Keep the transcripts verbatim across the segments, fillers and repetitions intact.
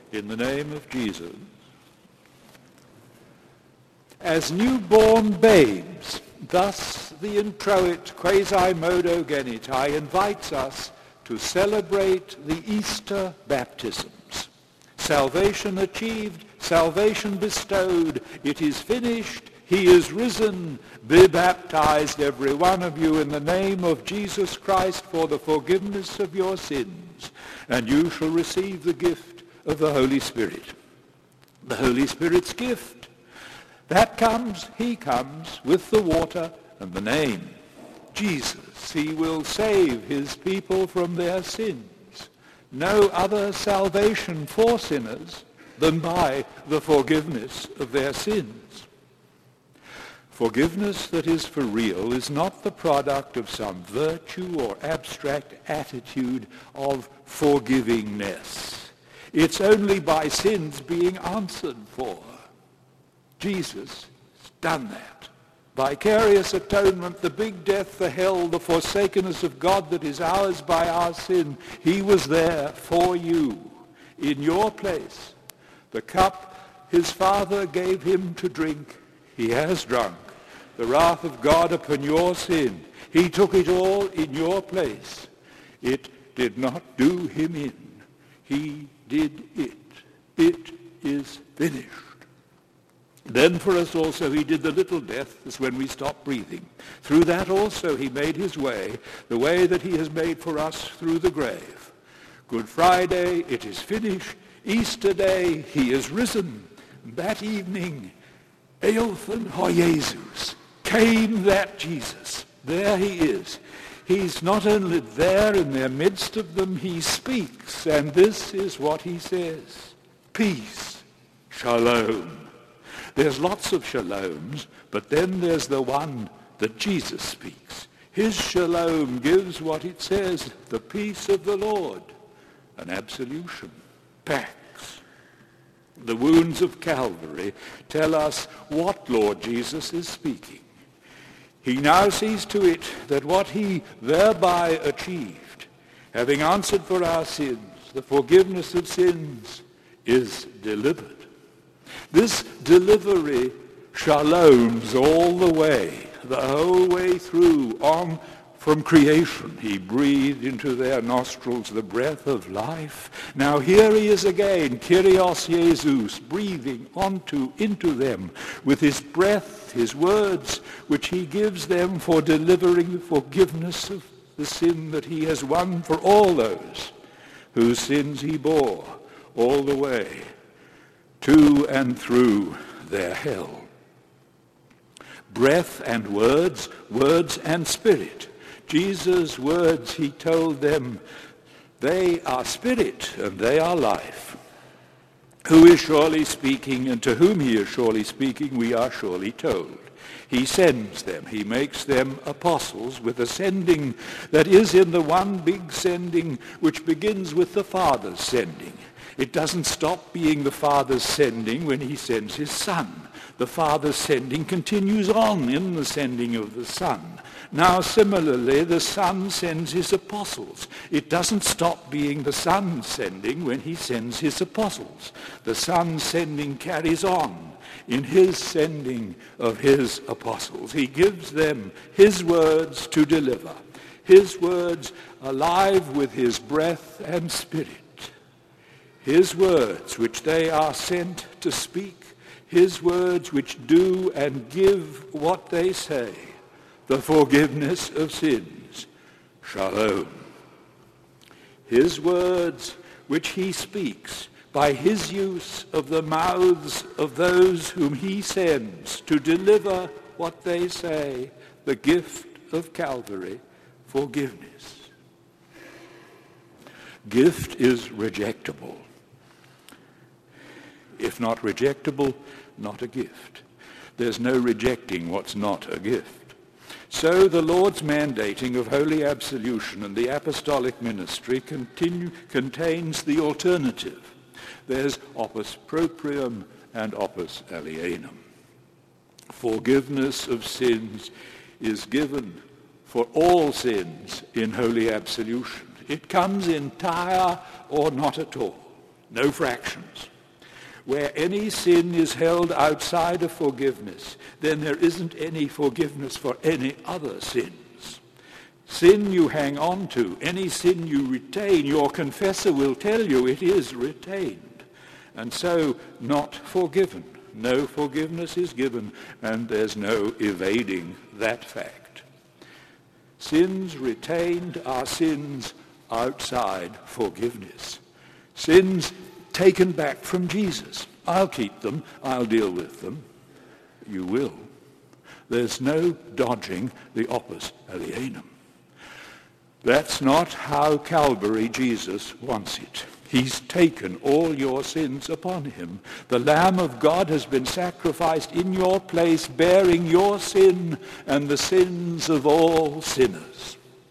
in the name of Jesus. As newborn babes, thus the introit quasi-modo geniti invites us to celebrate the Easter baptisms. Salvation achieved, salvation bestowed, it is finished, he is risen. Be baptized, every one of you, in the name of Jesus Christ for the forgiveness of your sins, and you shall receive the gift of the Holy Spirit. The Holy Spirit's gift, that comes, he comes with the water and the name. Jesus, he will save his people from their sins. No other salvation for sinners than by the forgiveness of their sins. Forgiveness that is for real is not the product of some virtue or abstract attitude of forgivingness. It's only by sins being answered for. Jesus has done that. Vicarious atonement, the big death, the hell, the forsakenness of God that is ours by our sin. He was there for you, in your place. The cup his Father gave him to drink, he has drunk. The wrath of God upon your sin, he took it all in your place. It did not do him in. He did it. It is finished. Then for us also he did the little death, as when we stop breathing. Through that also he made his way, the way that he has made for us through the grave. Good Friday, it is finished. Easter Day, he is risen. That evening, Eothen ho Jesus, came that Jesus. There he is. He's not only there in their midst of them, he speaks, and this is what he says. Peace, shalom. There's lots of shaloms, but then there's the one that Jesus speaks. His shalom gives what it says, the peace of the Lord, an absolution, pax. The wounds of Calvary tell us what Lord Jesus is speaking. He now sees to it that what he thereby achieved, having answered for our sins, the forgiveness of sins, is delivered. This delivery shaloms all the way, the whole way through, on from creation. He breathed into their nostrils the breath of life. Now here he is again, Kyrios Jesus, breathing onto, into them with his breath, his words, which he gives them for delivering the forgiveness of the sin that he has won for all those whose sins he bore all the way to and through their hell. Breath and words, words and spirit. Jesus' words, he told them, they are spirit and they are life. Who is surely speaking, and to whom he is surely speaking, we are surely told. He sends them. He makes them apostles with a sending that is in the one big sending which begins with the Father's sending. It doesn't stop being the Father's sending when he sends his Son. The Father's sending continues on in the sending of the Son. Now similarly, the Son sends his apostles. It doesn't stop being the Son's sending when he sends his apostles. The Son's sending carries on in his sending of his apostles. He gives them his words to deliver, his words alive with his breath and spirit. His words which they are sent to speak, his words which do and give what they say, the forgiveness of sins, shalom. His words which he speaks by his use of the mouths of those whom he sends to deliver what they say, the gift of Calvary, forgiveness. Gift is rejectable. If not rejectable, not a gift. There's no rejecting what's not a gift. So the Lord's mandating of holy absolution and the apostolic ministry continue, contains the alternative. There's opus proprium and opus alienum. Forgiveness of sins is given for all sins in holy absolution. It comes entire or not at all. no fractions. Where any sin is held outside of forgiveness, then there isn't any forgiveness for any other sins. Sin you hang on to, any sin you retain, your confessor will tell you it is retained, and so not forgiven. No forgiveness is given, and there's no evading that fact. Sins retained are sins outside forgiveness. Sins taken back from Jesus. I'll keep them. I'll deal with them. You will. There's no dodging the opus alienum. That's not how Calvary Jesus wants it. He's taken all your sins upon him. The Lamb of God has been sacrificed in your place, bearing your sin and the sins of all sinners.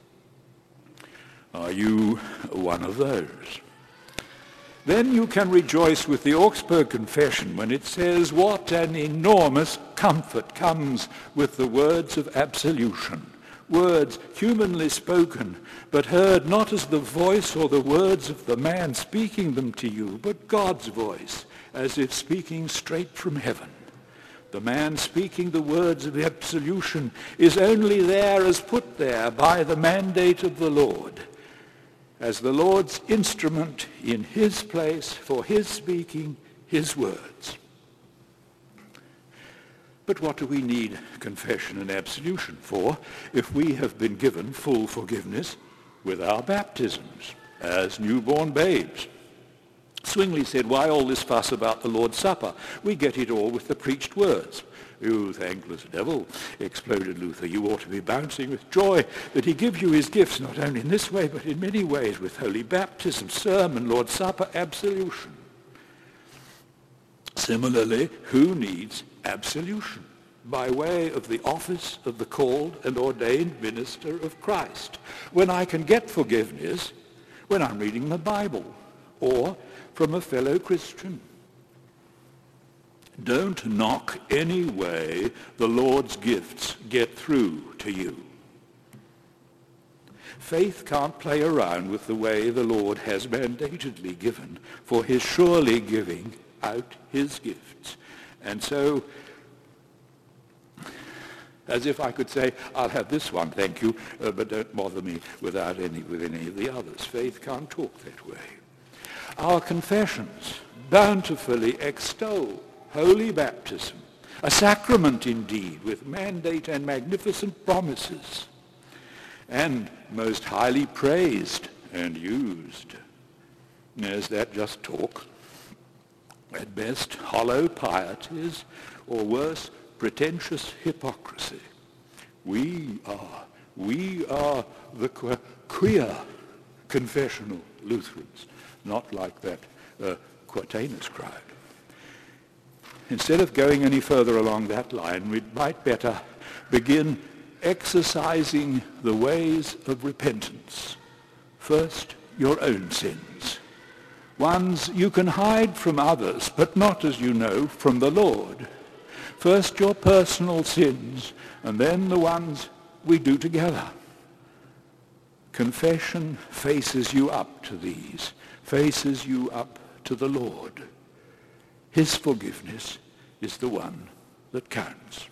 Are you one of those? Then you can rejoice with the Augsburg Confession when it says, what an enormous comfort comes with the words of absolution. Words humanly spoken, but heard not as the voice or the words of the man speaking them to you, but God's voice, as if speaking straight from heaven. The man speaking the words of absolution is only there as put there by the mandate of the Lord, as the Lord's instrument in his place for his speaking his words. But what do we need confession and absolution for if we have been given full forgiveness with our baptisms as newborn babes? Zwingli said, why all this fuss about the Lord's Supper? We get it all with the preached words. You thankless devil, exploded Luther, you ought to be bouncing with joy that he gives you his gifts not only in this way but in many ways, with holy baptism, sermon, Lord's Supper, absolution. Similarly, who needs absolution? By way of the office of the called and ordained minister of Christ. When I can get forgiveness when I'm reading the Bible or from a fellow Christian. Don't knock any way the Lord's gifts get through to you. Faith can't play around with the way the Lord has mandatedly given for his surely giving out his gifts. And so, as if I could say, I'll have this one, thank you, uh, but don't bother me without any, with any of the others. Faith can't talk that way. Our confessions bountifully extol holy baptism, a sacrament indeed, with mandate and magnificent promises, and most highly praised and used. Is that just talk? At best, hollow pieties, or worse, pretentious hypocrisy. We are, we are the que- queer confessional Lutherans, not like that uh, Quatanus crowd. Instead of going any further along that line, we might better begin exercising the ways of repentance. First, your own sins. Ones you can hide from others, but not, as you know, from the Lord. First your personal sins, and then the ones we do together. Confession faces you up to these, faces you up to the Lord. His forgiveness is the one that counts.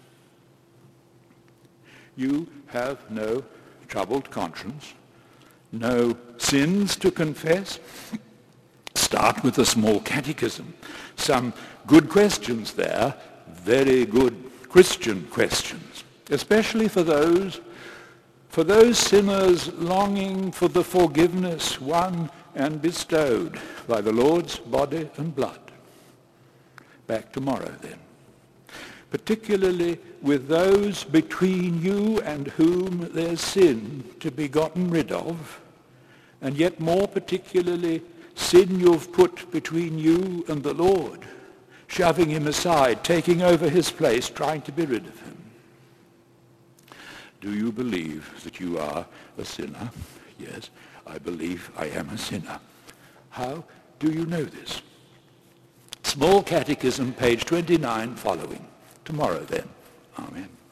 You have no troubled conscience, no sins to confess. Start with a small catechism. Some good questions there, very good Christian questions, especially for those, for those sinners longing for the forgiveness won and bestowed by the Lord's body and blood. Back tomorrow then. Particularly with those between you and whom there's sin to be gotten rid of, and yet more particularly sin you've put between you and the Lord, shoving him aside, taking over his place, trying to be rid of him. Do you believe that you are a sinner? Yes, I believe I am a sinner. How do you know this? Small Catechism, page twenty-nine following. Tomorrow then. Amen.